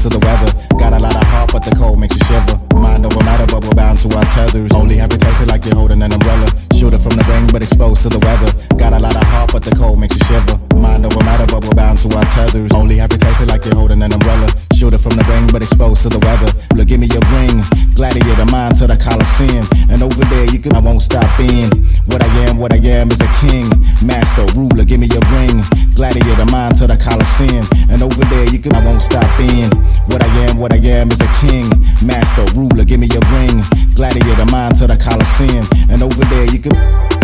to the weather. Got a lot of heart, but the cold makes you shiver. Mind over matter, but we're bound to our tethers. Only have to take it like you're holding an umbrella. Shoot it from the ring, but exposed to the weather. Got a lot of heart, but the cold makes you shiver. Mind over matter, but we're bound to our tethers. Only have to take it like you're holding an umbrella. Shoot it from the ring, but exposed to the weather. Look, give me your ring. Gladiator, mind to the Coliseum. And over there, I won't stop being. What I am is a king. Master, ruler, give me your ring. Gladiator, mind to the Coliseum. And over there, I won't stop being. What I am is a king. Master, ruler, give me your ring. Gladiator, mind to the Coliseum. And over there,